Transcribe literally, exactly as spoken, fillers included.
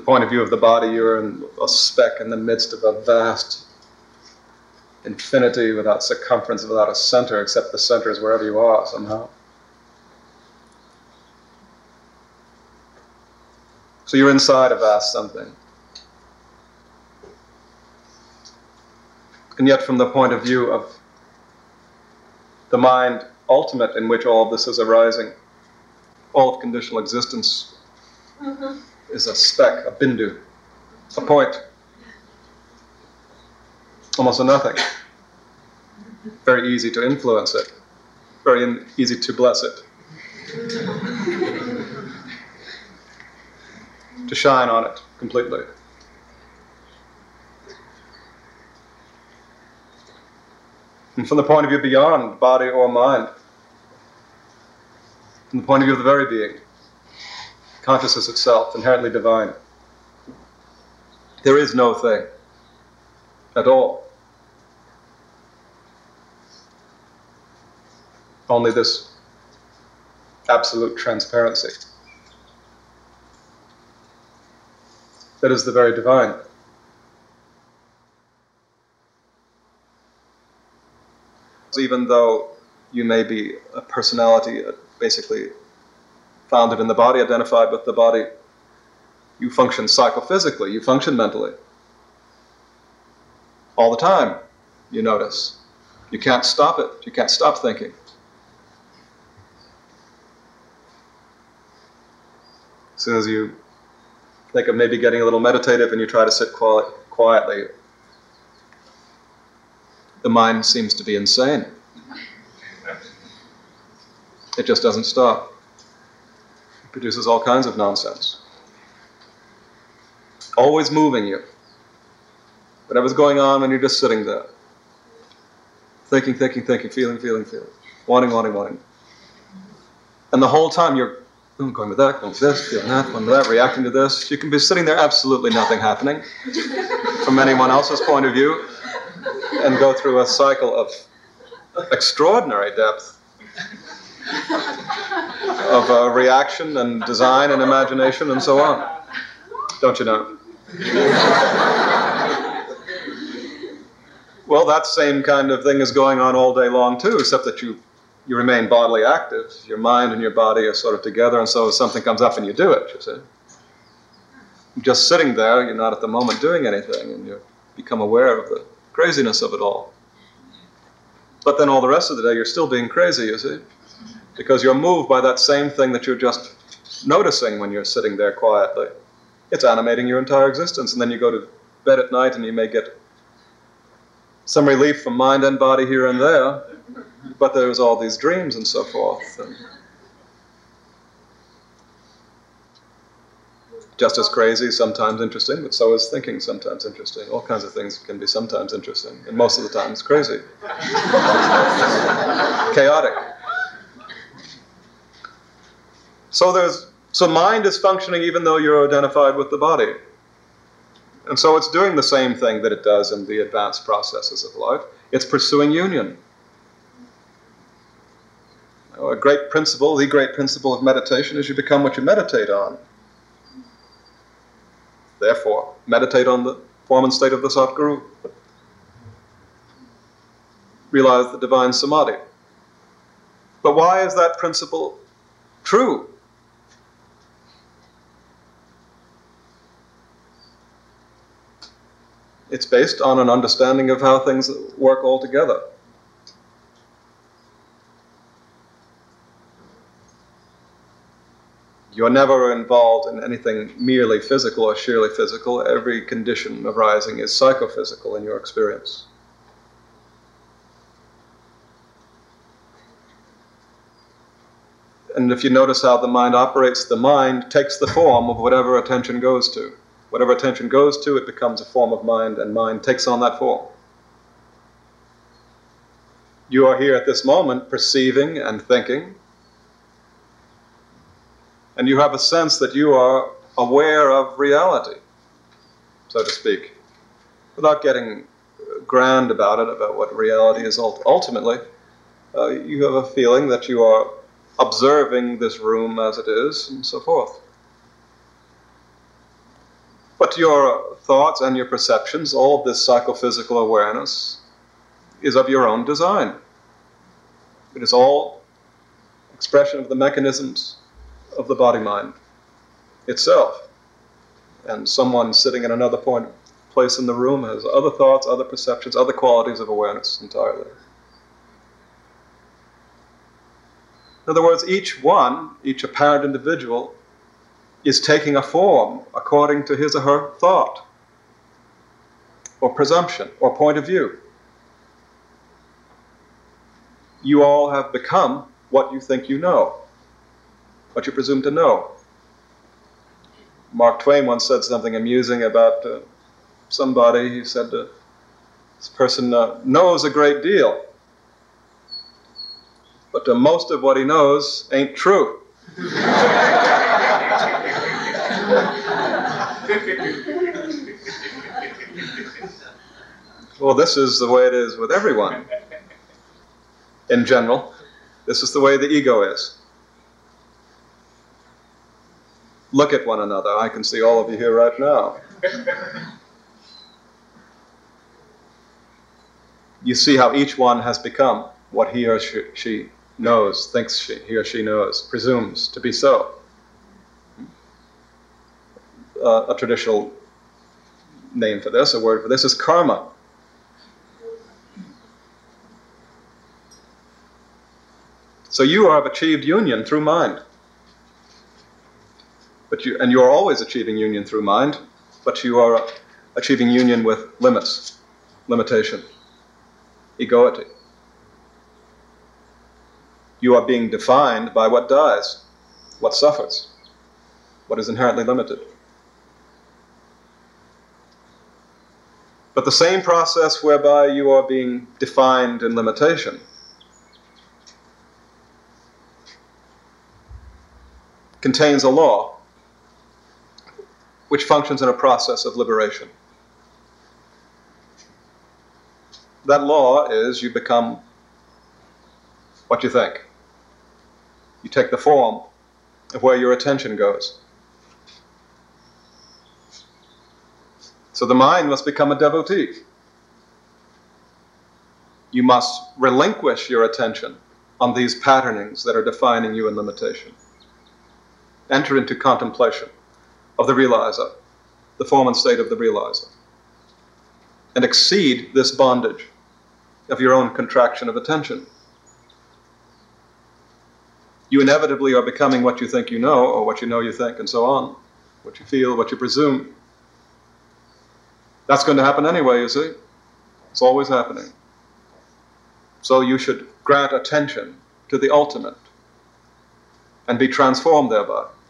point of view of the body, you're in a speck in the midst of a vast infinity without circumference, without a center, except the center is wherever you are somehow. So you're inside a vast something. And yet from the point of view of the mind ultimate in which all of this is arising, all of conditional existence mm-hmm. is a speck, a bindu, a point, almost a nothing. Very easy to influence it, very in, easy to bless it, to shine on it completely. And from the point of view beyond body or mind, from the point of view of the very being, consciousness itself, inherently divine, there is no thing at all. Only this absolute transparency. That is the very divine. Even though you may be a personality basically founded in the body, identified with the body, you function psychophysically, you function mentally. All the time, you notice. You can't stop it. You can't stop thinking. As soon as you think of maybe getting a little meditative and you try to sit quiet, quietly, the mind seems to be insane. It just doesn't stop. It produces all kinds of nonsense. Always moving you. Whatever's going on when you're just sitting there. Thinking, thinking, thinking, feeling, feeling, feeling. Wanting, wanting, wanting. And the whole time you're going with that, going with this, feeling that, going with that, reacting to this. You can be sitting there, absolutely nothing happening from anyone else's point of view, and go through a cycle of extraordinary depth of uh, reaction and design and imagination and so on. Don't you know? Well, that same kind of thing is going on all day long too, except that you, you remain bodily active. Your mind and your body are sort of together, and so if something comes up and you do it, you see. You're just sitting there, you're not at the moment doing anything, and you become aware of the craziness of it all. But then all the rest of the day you're still being crazy, you see, because you're moved by that same thing that you're just noticing when you're sitting there quietly. It's animating your entire existence, and then you go to bed at night and you may get some relief from mind and body here and there, but there's all these dreams and so forth. And just as crazy, sometimes interesting, but so is thinking sometimes interesting. All kinds of things can be sometimes interesting, and most of the time it's crazy. Chaotic. So there's so mind is functioning even though you're identified with the body. And so it's doing the same thing that it does in the advanced processes of life. It's pursuing union. A great principle, the great principle of meditation is you become what you meditate on. Therefore, meditate on the form and state of the Satguru. Realize the divine samadhi. But why is that principle true? It's based on an understanding of how things work all together. You're never involved in anything merely physical or sheerly physical. Every condition arising is psychophysical in your experience. And if you notice how the mind operates, the mind takes the form of whatever attention goes to. Whatever attention goes to, it becomes a form of mind, and mind takes on that form. You are here at this moment perceiving and thinking, and you have a sense that you are aware of reality, so to speak, without getting grand about it, about what reality is ultimately. Uh, you have a feeling that you are observing this room as it is, and so forth. But your thoughts and your perceptions, all of this psychophysical awareness, is of your own design. It is all expression of the mechanisms of the body-mind itself. And someone sitting in another point, place in the room has other thoughts, other perceptions, other qualities of awareness entirely. In other words, each one, each apparent individual, is taking a form according to his or her thought, or presumption, or point of view. You all have become what you think you know, what you presume to know. Mark Twain once said something amusing about uh, somebody. He said, uh, this person uh, knows a great deal, but uh, most of what he knows ain't true. Well, this is the way it is with everyone. In general, this is the way the ego is. Look at one another. I can see all of you here right now. You see how each one has become what he or she, she knows, thinks she, he or she knows, presumes to be so. Uh, a traditional name for this, a word for this, is karma. So you have achieved union through mind. But you, and you are always achieving union through mind, but you are achieving union with limits, limitation, egoity. You are being defined by what dies, what suffers, what is inherently limited. But the same process whereby you are being defined in limitation contains a law which functions in a process of liberation. That law is you become what you think. You take the form of where your attention goes. So the mind must become a devotee. You must relinquish your attention on these patternings that are defining you in limitation. Enter into contemplation of the realizer, the form and state of the realizer, and exceed this bondage of your own contraction of attention. You inevitably are becoming what you think you know, or what you know you think, and so on, what you feel, what you presume. That's going to happen anyway, you see. It's always happening. So you should grant attention to the ultimate and be transformed thereby.